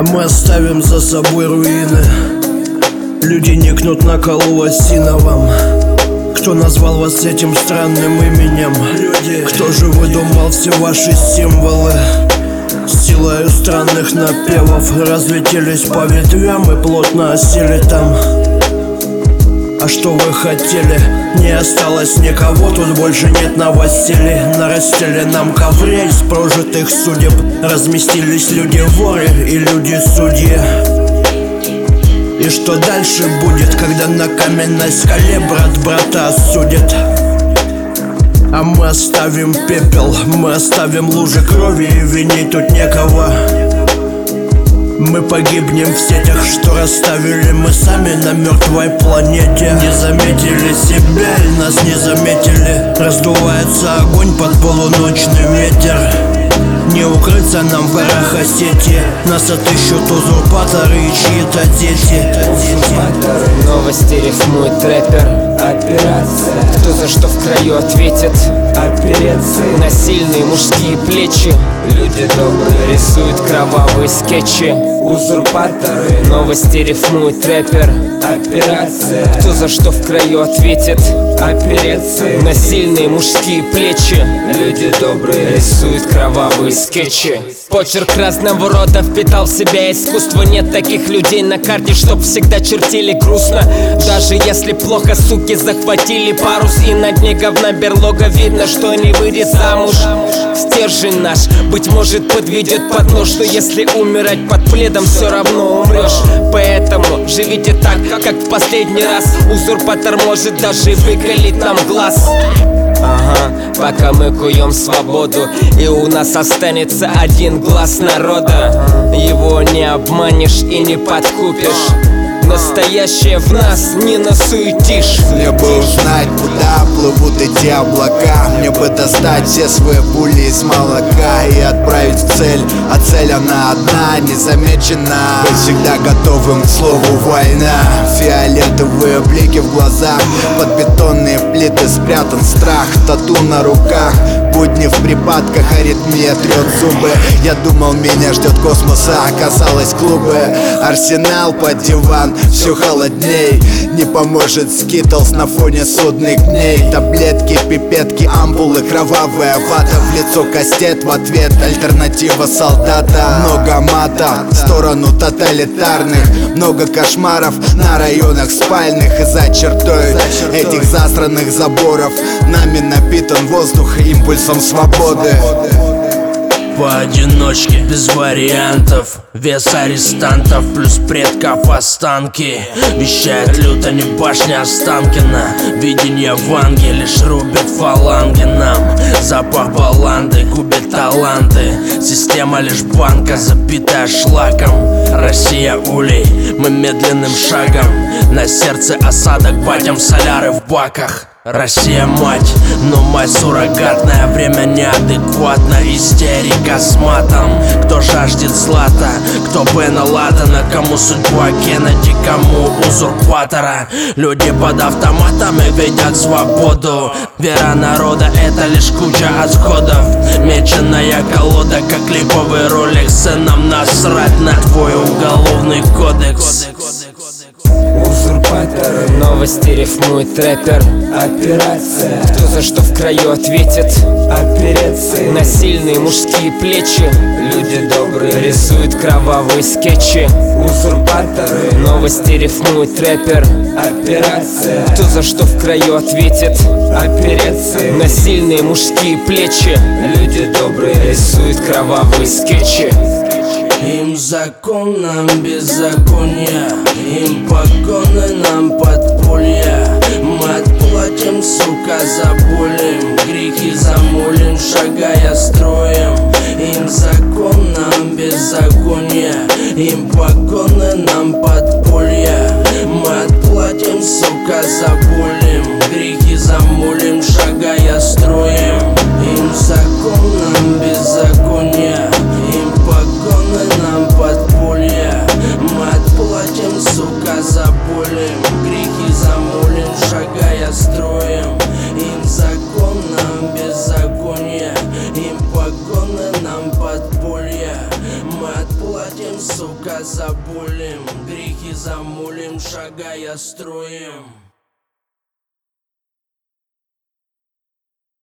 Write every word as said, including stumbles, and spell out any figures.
Мы оставим за собой руины. Люди никнут на колу осиновом. Кто назвал вас этим странным именем? Люди. Кто же выдумал все ваши символы? Силою странных напевов разлетелись по ветвям и плотно осели там. А что вы хотели? Не осталось никого, тут больше нет новостей. На расстеленном ковре из прожитых судеб разместились люди-воры и люди-судьи. И что дальше будет, когда на каменной скале брат брата осудит? А мы оставим пепел, мы оставим лужи крови, и винить тут некого. Мы погибнем в сетях, что расставили мы сами на мертвой планете. Не заметили себя и нас не заметили. Раздувается огонь под полуночный ветер. Не укрыться нам в горах Осетии. Нас отыщут узурпаторы и чьи-то дети. Новости рифмует рэпер. Операция. Кто за что в краю ответит? Операция. Насильные мужские плечи. Люди добрые рисуют кровавые скетчи. Узурпаторы. Новости рифмует рэпер. Операция. Кто за что в краю ответит? Операция. Насильные мужские плечи. Люди добрые рисуют кровавые скетчи. Почерк разного рода впитал в себя искусство. Нет таких людей на карте, чтоб всегда чертили грустно. Даже если плохо, суки захватили парус, и на дне говна берлога видно, что не выйдет замуж. Стержень наш, быть может, подведет под нож, что если умирать под пледом, все равно умрешь. Поэтому живите так, как в последний раз. Узурпатор может даже выколить нам глаз. Ага, пока мы куем свободу, и у нас останется один глаз народа. Его не обманешь и не подкупишь. Настоящее в нас не насуетишь. Мне бы узнать, куда плывут эти облака. Мне бы достать все свои пули из молока и отправить в цель, а цель она одна, незамечена. Быть всегда готовым к слову война. Фиолетовые блики в глазах, под бетонные плиты спрятан страх. Тату на руках, будни в припадках, аритмия трет зубы. Я думал, меня ждет космос, а оказалось клубы. Арсенал под диван, все холодней. Не поможет скитлс на фоне судных дней. Таблетки, пипетки, ампулы, кровавая вата. В лицо кастет, в ответ альтернатива солдата. Много мата в сторону тоталитарных. Много кошмаров на районах спальных. И за чертой этих засранных заборов нами напитан воздух импульсом свободы. Поодиночке, без вариантов. Вес арестантов плюс предков останки. Вещает люто не башня Останкина. Видение Ванги лишь рубит фаланги нам. Запах баланды губит таланты. Система лишь банка, забитая шлаком. Россия улей, мы медленным шагом. На сердце осадок, батям соляры в баках. Россия мать, но мать суррогатная. Время неадекватно, истерика с матом. Кто жаждет злата, кто Бена Ладена. Кому судьба Кеннеди, кому узурпатора. Люди под автоматами видят свободу. Вера народа это лишь куча отходов. Меченая колода, как липовый ролик. Нам насрать на твой уголовный кодекс. Узурпаторы. Новости рифмует рэпер. Операция. Кто за что в краю ответит? Операция. Насильные мужские плечи. Люди добрые рисуют кровавые скетчи. Узурпаторы. Новости рифмует рэпер. Операция. Кто за что в краю ответит? Операция. Насильные мужские плечи. Люди добрые рисуют кровавые скетчи. Им закон, нам беззаконие. Им погоны, нам подполья. Мы отплатим, сука, заболим. Грехи замолим, шагая строем. Им закон, нам беззаконие. Им погоны, нам подполья. Мы отплатим, сука, заболим. Грехи замолим, шагая строем. Им закон, нам беззаконие. Им погоны, нам подполья. Мы отплатим, сука, заболим. Грехи замолим, шагая строем. Им закон, нам беззаконие. Им погоны, нам подполья. Мы отплатим, сука, Тихо забулим, грехи замулим, шагая строем.